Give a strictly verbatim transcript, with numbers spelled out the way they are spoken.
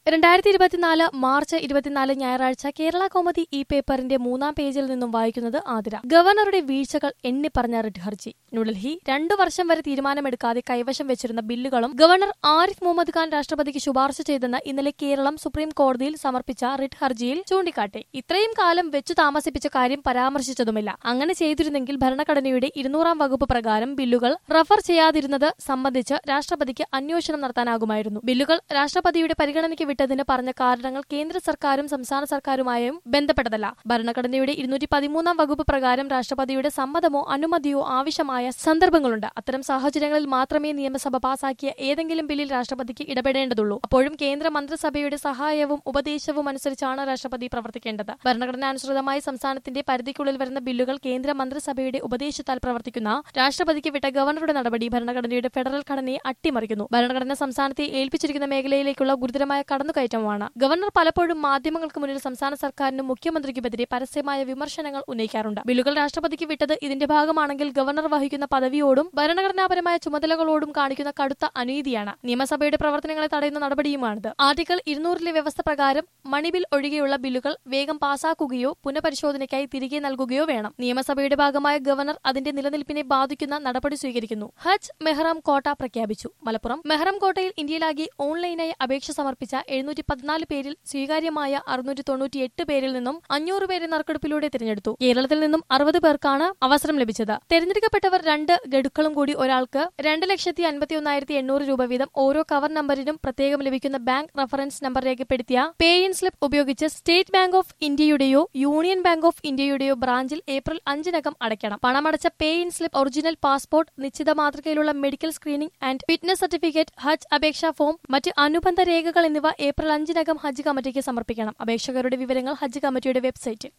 രണ്ടായിരത്തി ഇരുപത്തിനാല് മാർച്ച് ഇരുപത്തിനാല് ഞായറാഴ്ച കേരള കൗമുദി ഈ പേപ്പറിന്റെ മൂന്നാം പേജിൽ നിന്നും വായിക്കുന്നത് ആതിര. ഗവർണറുടെ വീഴ്ചകൾ എണ്ണിപ്പറഞ്ഞ റിട്ട് ഹർജി. ന്യൂഡൽഹി. രണ്ടു വർഷം വരെ തീരുമാനമെടുക്കാതെ കൈവശം വെച്ചിരുന്ന ബില്ലുകളും ഗവർണർ ആരിഫ് മുഹമ്മദ് ഖാൻ രാഷ്ട്രപതിക്ക് ശുപാർശ ചെയ്തെന്ന് ഇന്നലെ കേരളം സുപ്രീം കോടതിയിൽ സമർപ്പിച്ച റിട്ട് ഹർജിയിൽ ചൂണ്ടിക്കാട്ടി. ഇത്രയും കാലം വെച്ചു താമസിപ്പിച്ച കാര്യം പരാമർശിച്ചതുമില്ല. അങ്ങനെ ചെയ്തിരുന്നെങ്കിൽ ഭരണഘടനയുടെ ഇരുന്നൂറാം വകുപ്പ് പ്രകാരം ബില്ലുകൾ റഫർ ചെയ്യാതിരുന്നത് സംബന്ധിച്ച് രാഷ്ട്രപതിക്ക് അന്വേഷണം നടത്താനാകുമായിരുന്നു. ബില്ലുകൾ രാഷ്ട്രപതിയുടെ പരിഗണനയ്ക്ക് വിട്ടതിന് പറഞ്ഞ കാരണങ്ങൾ കേന്ദ്ര സർക്കാരും സംസ്ഥാന സർക്കാരുമായും ബന്ധപ്പെട്ടതല്ല. ഭരണഘടനയുടെ ഇരുന്നൂറ്റി പതിമൂന്നാം വകുപ്പ് പ്രകാരം രാഷ്ട്രപതിയുടെ സമ്മതമോ അനുമതിയോ ആവശ്യമായ സന്ദർഭങ്ങളുണ്ട്. അത്തരം സാഹചര്യങ്ങളിൽ മാത്രമേ നിയമസഭ പാസാക്കിയ ഏതെങ്കിലും ബില്ലിൽ രാഷ്ട്രപതിക്ക് ഇടപെടേണ്ടതുള്ളൂ. അപ്പോഴും കേന്ദ്ര മന്ത്രിസഭയുടെ സഹായവും ഉപദേശവും അനുസരിച്ചാണ് രാഷ്ട്രപതി പ്രവർത്തിക്കേണ്ടത്. ഭരണഘടനാനുസൃതമായി സംസ്ഥാനത്തിന്റെ പരിധിക്കുള്ളിൽ വരുന്ന ബില്ലുകൾ കേന്ദ്ര മന്ത്രിസഭയുടെ ഉപദേശത്താൽ പ്രവർത്തിക്കുന്ന രാഷ്ട്രപതിക്ക് വിട്ട ഗവർണറുടെ നടപടി ഭരണഘടനയുടെ ഫെഡറൽ ഘടനയെ അട്ടിമറിക്കുന്നു. ഭരണഘടന സംസ്ഥാനത്തെ ഏൽപ്പിച്ചിരിക്കുന്ന മേഖലയിലേക്കുള്ള ഗുരുതരമായ കടന്നുകയറ്റമാണ്. ഗവർണർ പലപ്പോഴും മാധ്യമങ്ങൾക്ക് മുന്നിൽ സംസ്ഥാന സർക്കാരിനും മുഖ്യമന്ത്രിക്കുമെതിരെ പരസ്യമായ വിമർശനങ്ങൾ ഉന്നയിക്കാറുണ്ട്. ബില്ലുകൾ രാഷ്ട്രപതിക്ക് വിട്ടത് ഇതിന്റെ ഭാഗമാണെങ്കിൽ ഗവർണർ വഹിക്കുന്ന പദവിയോടും ഭരണഘടനാപരമായ ചുമതലകളോടും കാണിക്കുന്ന കടുത്ത അനീതിയാണ്. നിയമസഭയുടെ പ്രവർത്തനങ്ങളെ തടയുന്ന നടപടിയുമാണിത്. ആർട്ടിക്കിൾ ഇരുന്നൂറിലെ വ്യവസ്ഥ പ്രകാരം മണിബിൽ ഒഴികെയുള്ള ബില്ലുകൾ വേഗം പാസാക്കുകയോ പുനഃപരിശോധനയ്ക്കായി തിരികെ നൽകുകയോ വേണം. നിയമസഭയുടെ ഭാഗമായ ഗവർണർ അതിന്റെ നിലനിൽപ്പിനെ ബാധിക്കുന്ന നടപടി സ്വീകരിക്കുന്നു. ഹജ്ജ് മെഹ്റം കോട്ട പ്രഖ്യാപിച്ചു. മലപ്പുറം. മെഹ്റം കോട്ടയിൽ ഇന്ത്യയിലാകെ ഓൺലൈനായി അപേക്ഷ സമർപ്പിച്ച എഴുന്നൂറ്റി പതിനാല് പേരിൽ സ്വീകാര്യമായ അറുന്നൂറ്റി തൊണ്ണൂറ്റി എട്ട് പേരിൽ നിന്നും അഞ്ഞൂറ് പേരെ നറുക്കെടുപ്പിലൂടെ തിരഞ്ഞെടുത്തു. കേരളത്തിൽ നിന്നും അറുപത് പേർക്കാണ് അവസരം ലഭിച്ചത്. തെരഞ്ഞെടുക്കപ്പെട്ടവർ രണ്ട് ഗഡുക്കളും കൂടി ഒരാൾക്ക് രണ്ട് ലക്ഷത്തി അൻപത്തി ഒന്നായിരത്തി എണ്ണൂറ് രൂപ വീതം ഓരോ കവർ നമ്പരിനും പ്രത്യേകം ലഭിക്കുന്ന ബാങ്ക് റഫറൻസ് നമ്പർ രേഖപ്പെടുത്തിയ പേ ഇൻ സ്ലിപ്പ് ഉപയോഗിച്ച് സ്റ്റേറ്റ് ബാങ്ക് ഓഫ് ഇന്ത്യയുടെയോ യൂണിയൻ ബാങ്ക് ഓഫ് ഇന്ത്യയുടെയോ ബ്രാഞ്ചിൽ ഏപ്രിൽ അഞ്ചിനകം അടയ്ക്കണം. പണമടച്ച pay in slip, original passport, നിശ്ചിത മാതൃകയിലുള്ള medical screening and fitness certificate, ഹജ്ജ് അപേക്ഷാ ഫോം, മറ്റ് അനുബന്ധ രേഖകൾ എന്നിവ ഏപ്രിൽ അഞ്ചിനകം ഹജ്ജ് കമ്മിറ്റിക്ക് സമർപ്പിക്കണം. അപേക്ഷകരുടെ വിവരങ്ങൾ ഹജ്ജ് കമ്മിറ്റിയുടെ വെബ്സൈറ്റ്